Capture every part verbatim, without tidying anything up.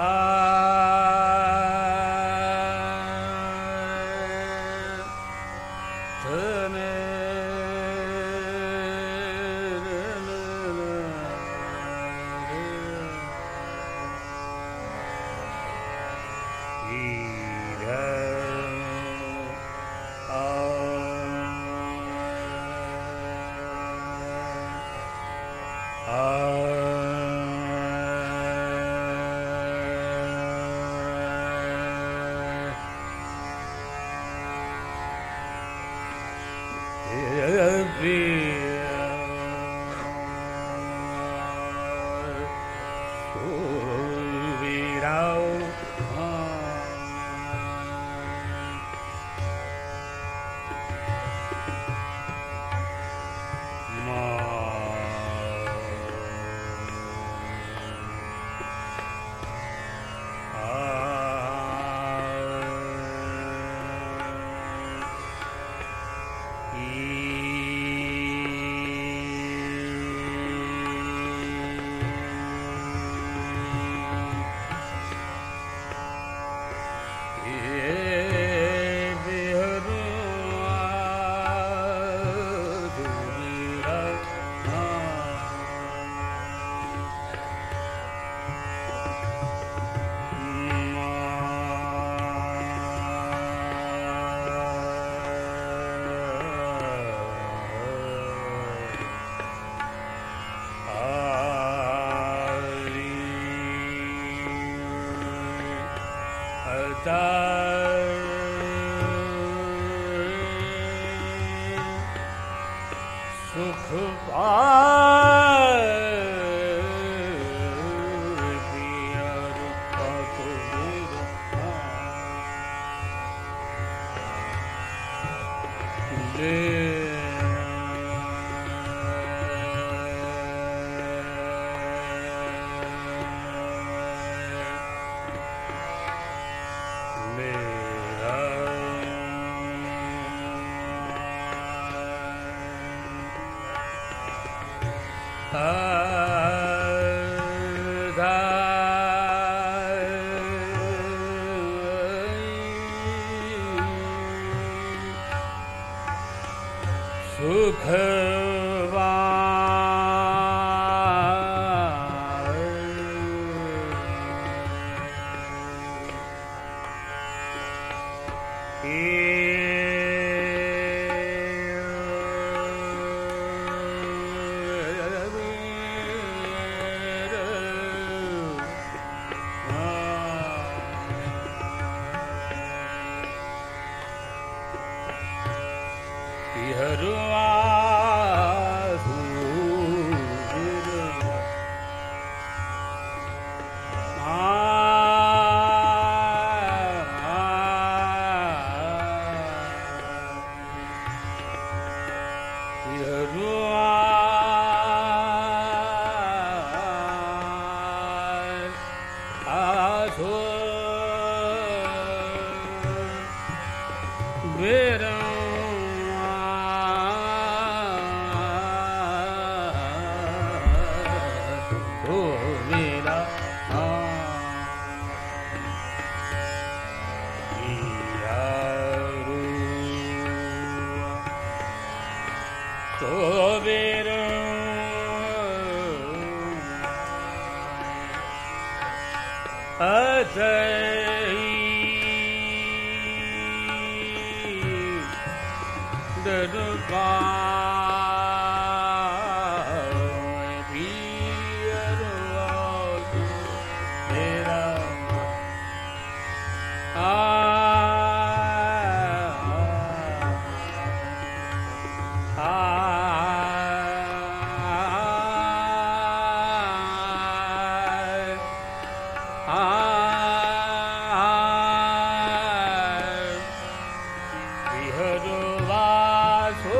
Hare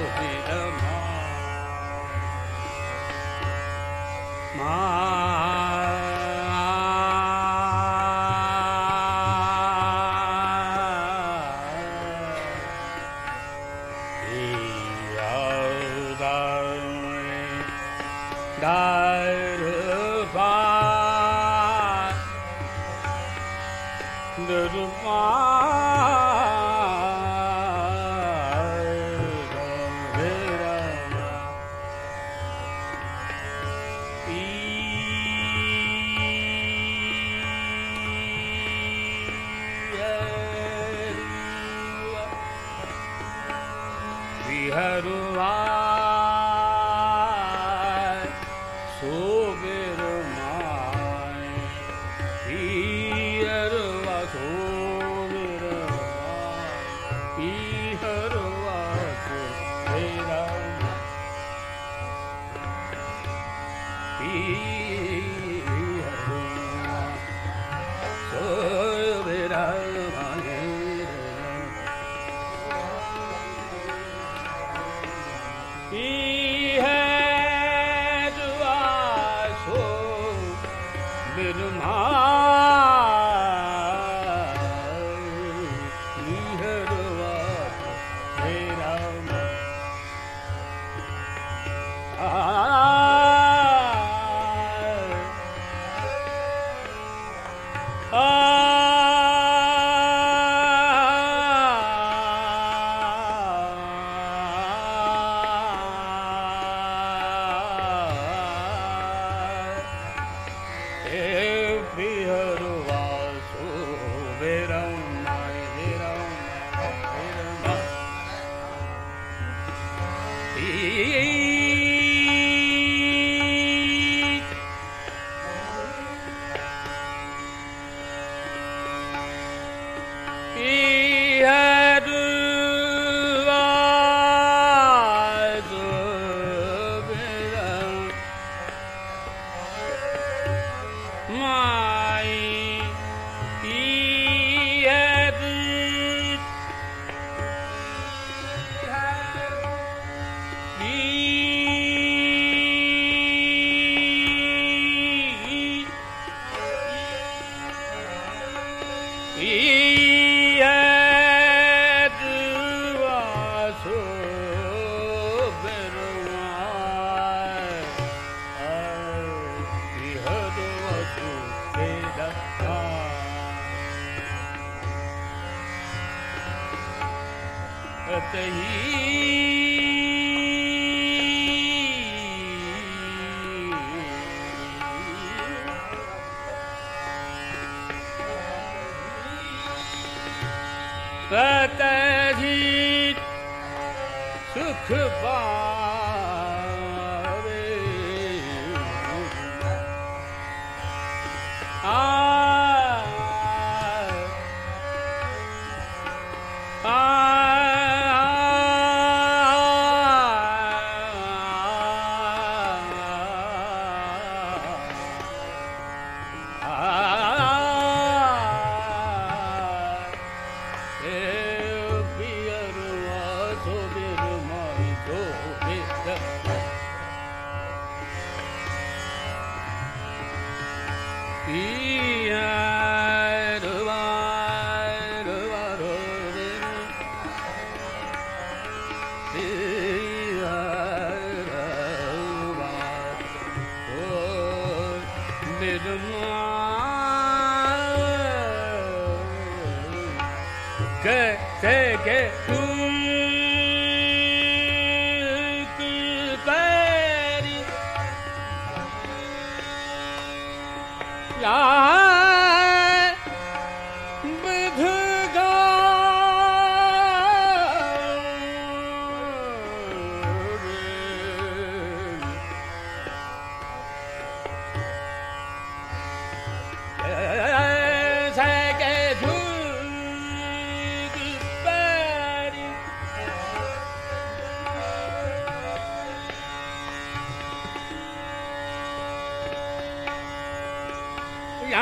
या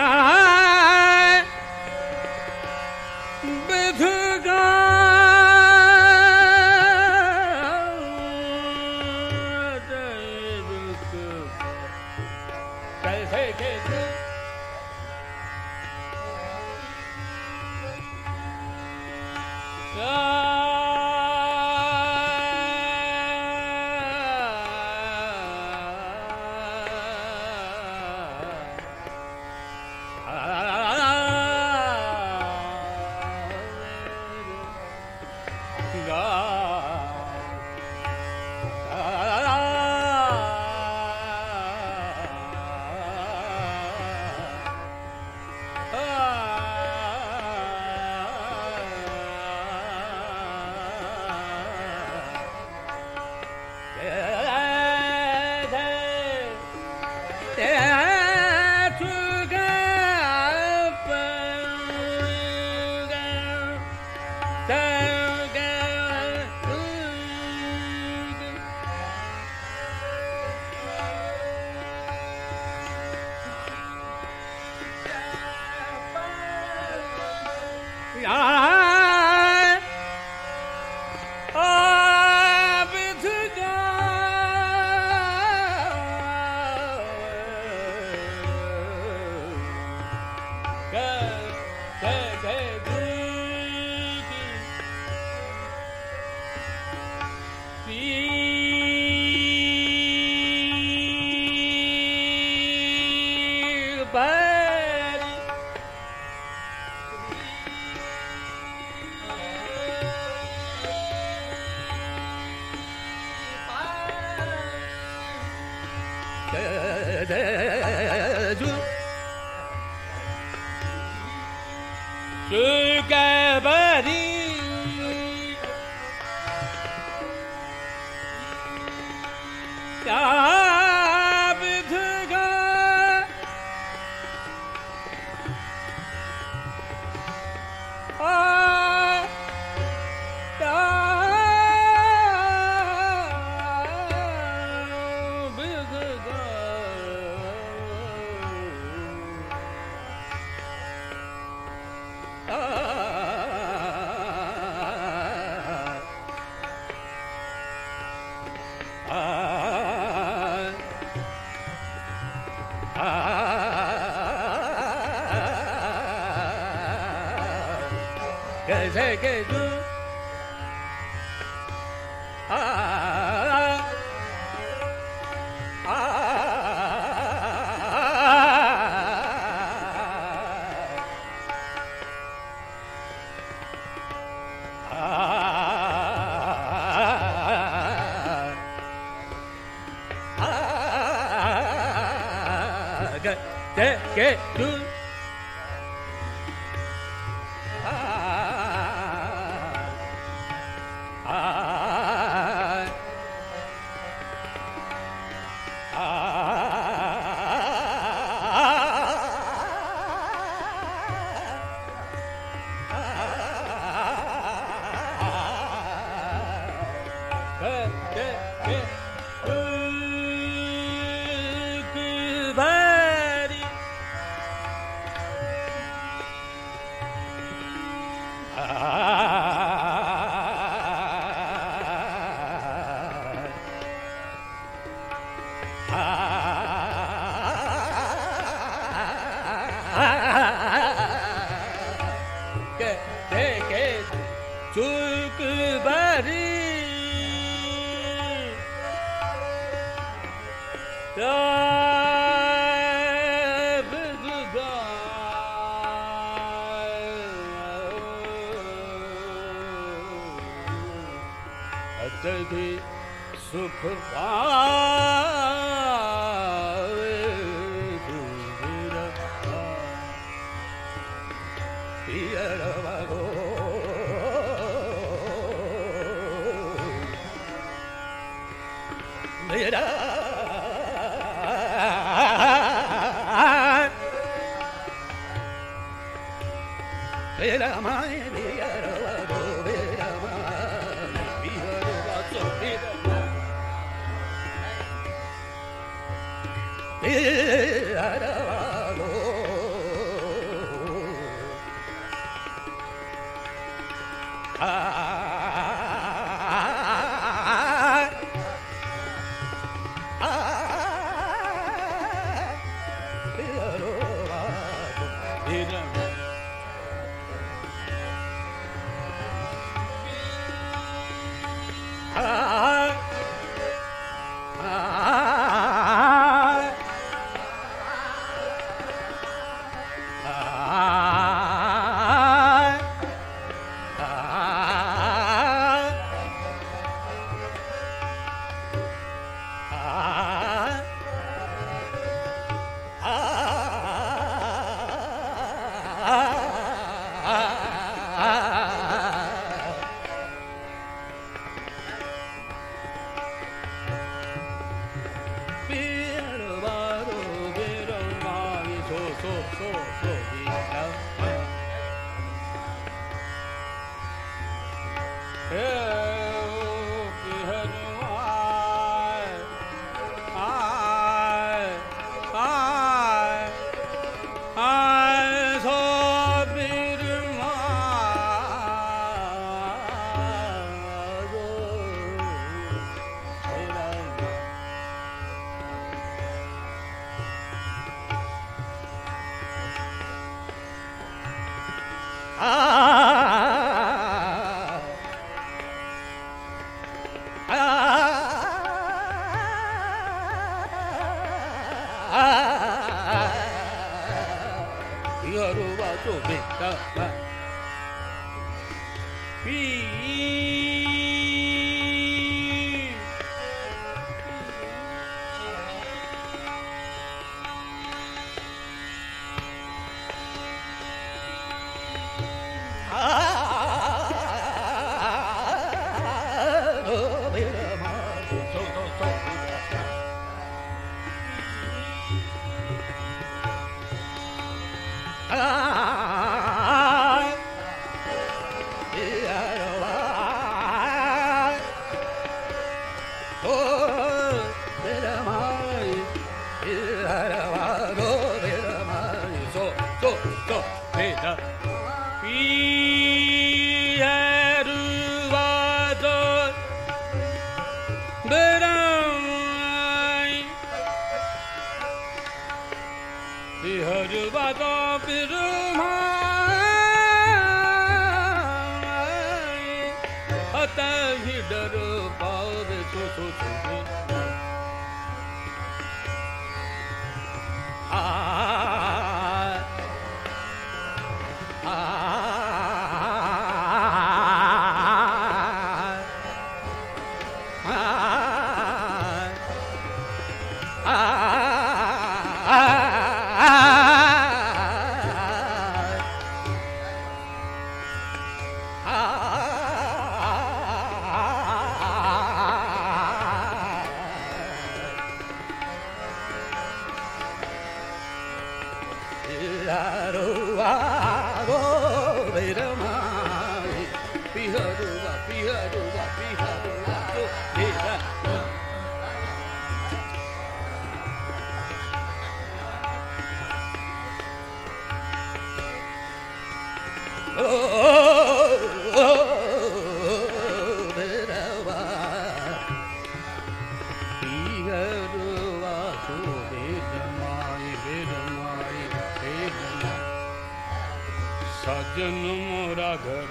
साजन मोरा घर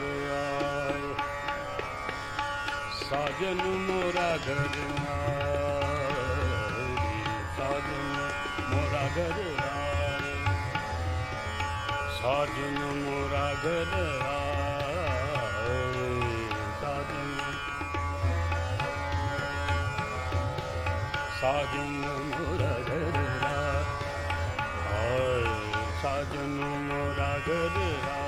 आए, साजन मोरा घर आए, साजन मोरा घर आए, साजन मोरा घर आए, साजन साजन मोरा घर आए, साजन मोरा घर आए,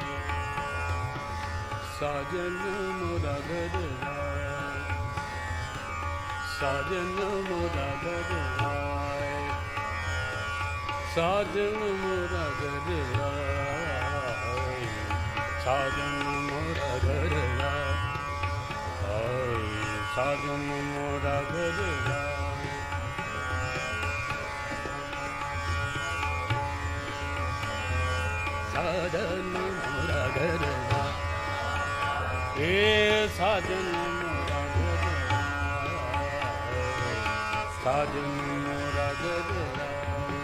साजन मोरा घर आए, साजन मोरा घर आए, साजन मोरा घर आए, साजन मोरा घर आए, साजन मोरा घर आए, साजन मोरा घर आए, ए साजन मोरा घर आए, साजन मोरा घर आए,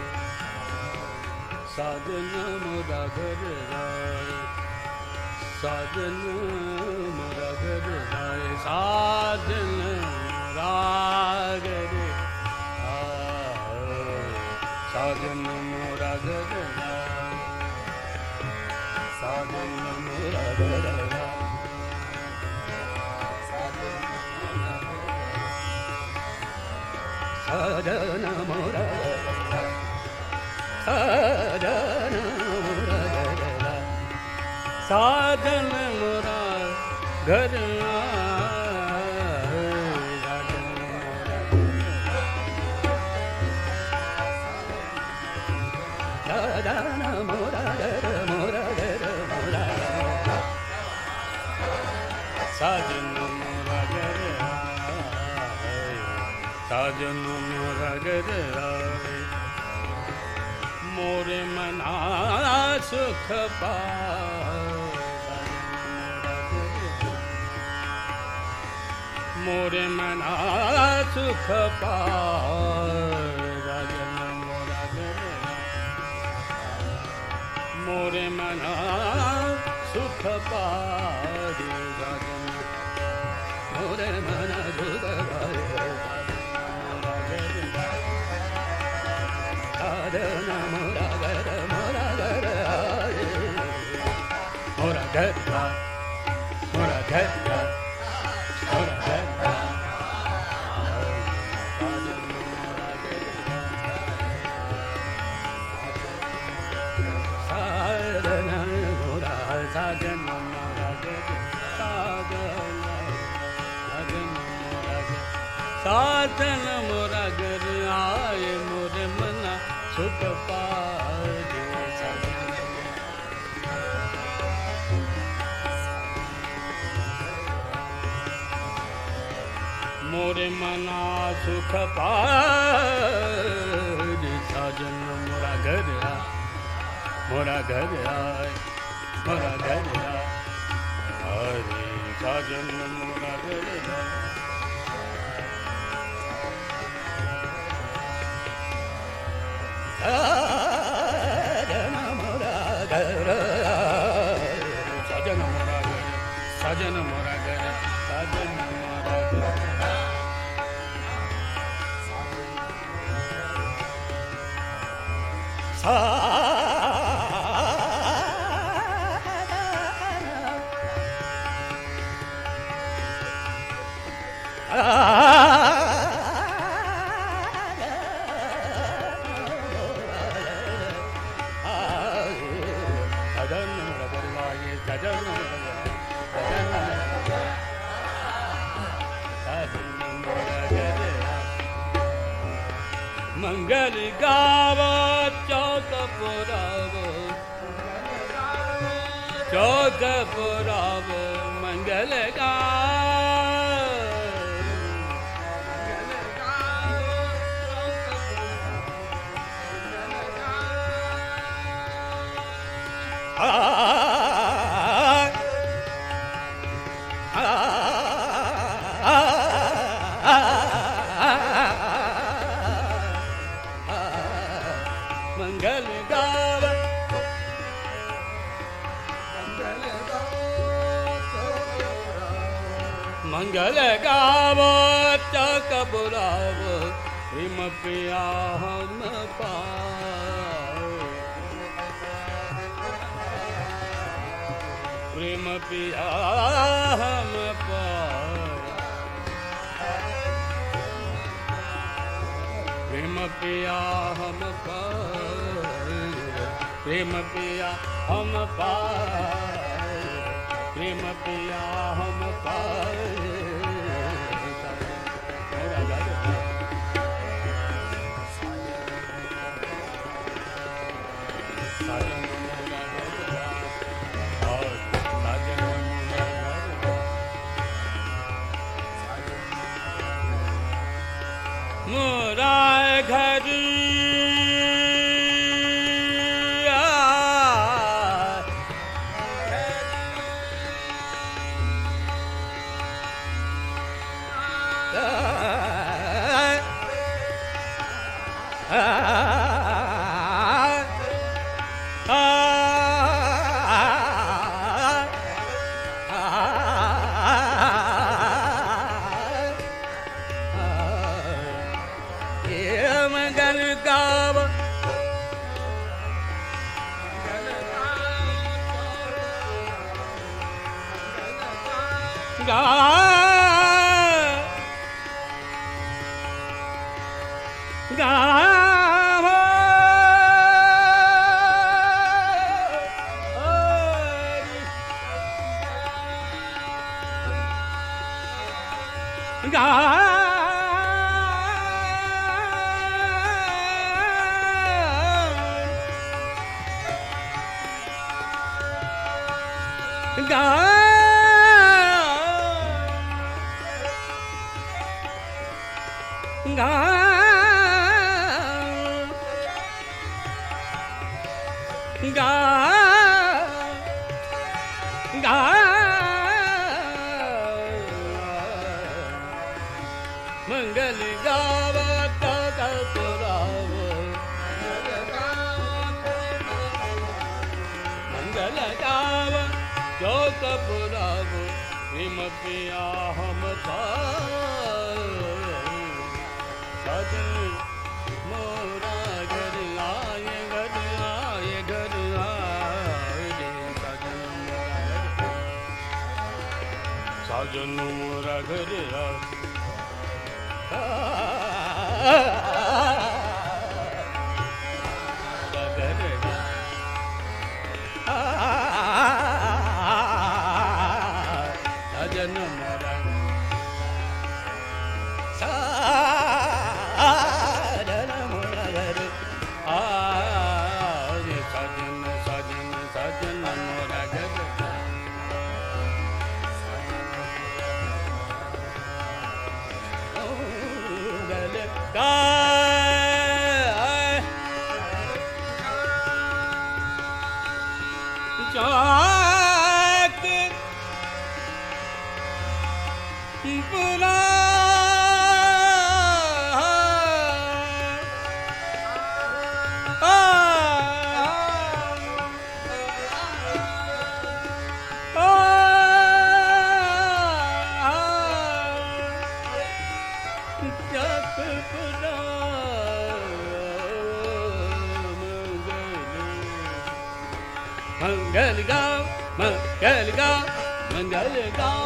साजन मोरा घर आए, साजन मोरा घर आए, साजन मोरा घर आए, साजन मोरा घर आए, साजन मोरा घर आए, साजन मोरा साजन मोरा साजन मोरा घर आए, साजन मोरा घर मोरा घर मोरा साजन मोरा घर आए, साजन मोरा घर आए, मोरे मना सुख पाए, मोरे मना सुख पाए, राजन मोरा घर मोरे मना सुख पाए, राजन मोरे साधन मोरा घर आए मोरे मना सुख पाए मोरे मना सुख पाए साजन मोरा घर आए मोरा घर आए मोरा घर आए हरे साजन मोरा घर आए साजन मोरा घर साजन मोरा घर साजन मोरा घर साजन मोरा घर मंगल गावो चौक पुरावो चौक पुरावो मंगल मंगल गाव मंगल गावो चौक पुरावो प्रेम पिया हम पाए प्रेम पिया हम पाए प्रेम पिया हम पाए प्रेम पिया हम पाए प्रेम पिया हम पाए मोरा घर मंगल गाव गा गाव गा गा गा गा गा मंगल गावा चौक पुरावो मंगल गावा चौक पुरावो प्रेम विम पिया हम पार साजन मोरा घर आए घर आए घर आए साजन मोरा घर साजन मोरा घर साजन मोरा साजन मोरा घर आज साजन साजन साजन मोरा घर गल का चाक पुरा चाक पुरा मंगल गाँव मंगल गाँव मंगल गाँव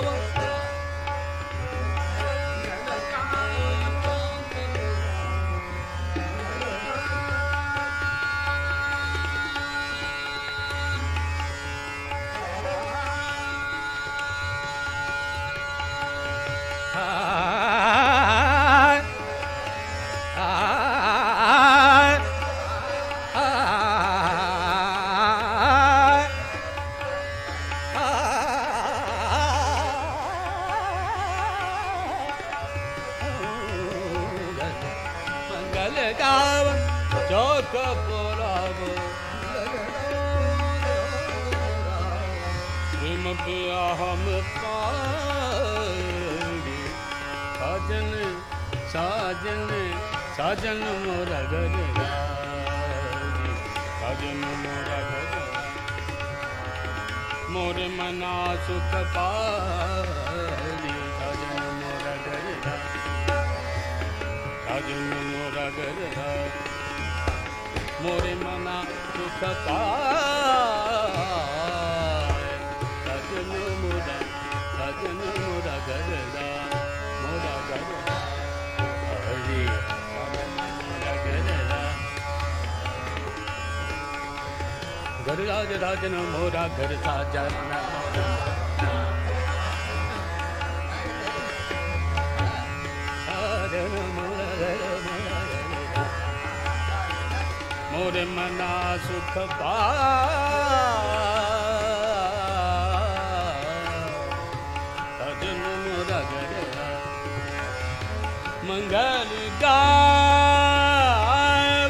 गाँव चौक पुराव विम पिया हम पारी साजन साजन साजन मोरा घर साजन मोरा घर मोरे मना सुख पारी साजन मोरा घर साजन मोरा घर मोरे मना सुख पाए साजन मोरा साजन मोरा घर मोरा घर हरि मोरा घर घर राज राजन मोरा घर साजन साजन मोरा घर मोरे मना सुख साजन मोरा घर मंगल गाँव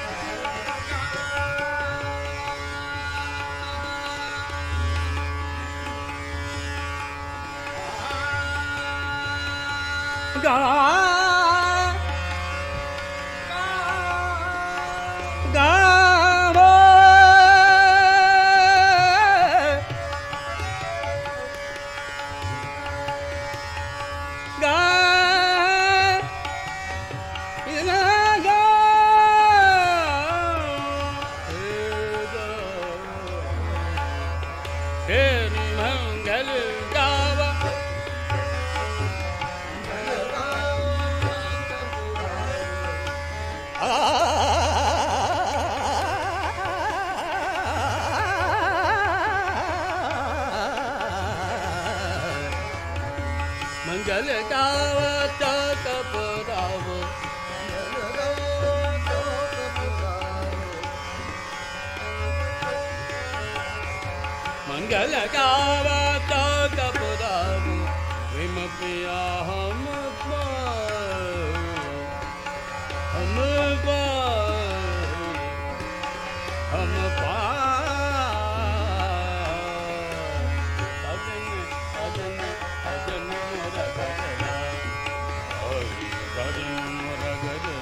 गाँव मंगल गाँव मंगल गाँव चौक पुराव मंगल गाँव चौक पुराव विम पिया हम हम हम पा साजन मोरा घर